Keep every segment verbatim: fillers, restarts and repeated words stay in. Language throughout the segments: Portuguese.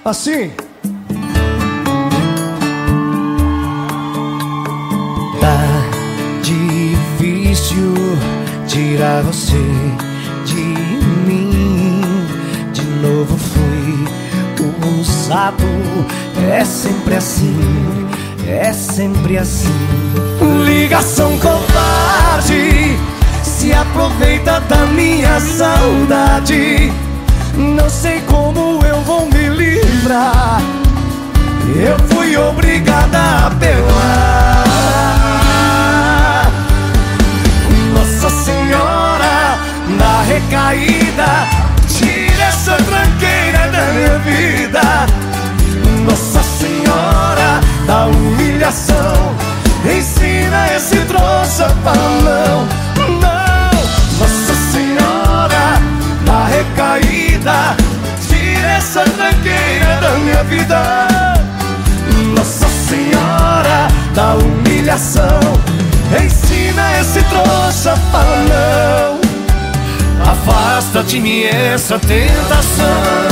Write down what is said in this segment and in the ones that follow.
Assim. Tá difícil tirar você de mim. De novo fui usado. É sempre assim, é sempre assim. Ligação covarde, se aproveita da minha saudade. Não sei como eu vou me livrar. Eu fui obrigada a apelar. Nossa Senhora da recaída, tira essa tranqueira da minha vida. Nossa Senhora da humilhação, ensina esse trouxa a falar não, não. Nossa Senhora da recaída, tira essa tranqueira da minha vida. Nossa Senhora da humilhação, ensina esse trouxa a falar não. Afasta de mim essa tentação.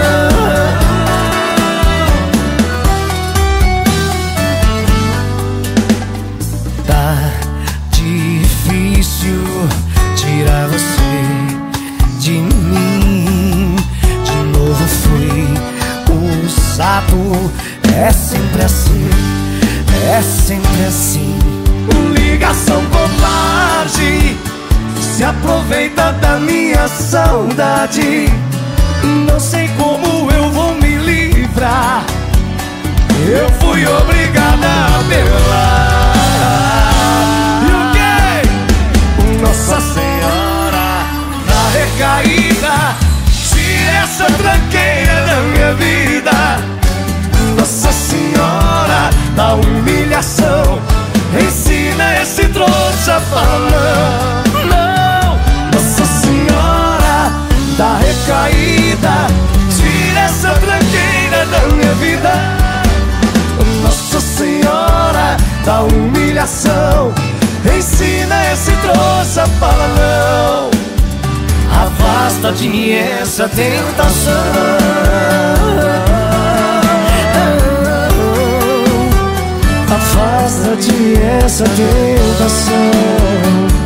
Tirar você de mim. De novo fui usado. É sempre assim, é sempre assim. Ligação covarde, se aproveita da minha saudade. Não sei como eu vou me livrar. Eu fui obrigada a apelar. Nossa Senhora da recaída, tira essa tranqueira da minha vida. Nossa Senhora da humilhação, ensina esse trouxa a falar não, não. Nossa Senhora da recaída, tira essa tranqueira da minha vida. Nossa Senhora da humilhação, ensina esse trouxa a falar não. Afasta de mim essa tentação. Afasta de mim essa tentação.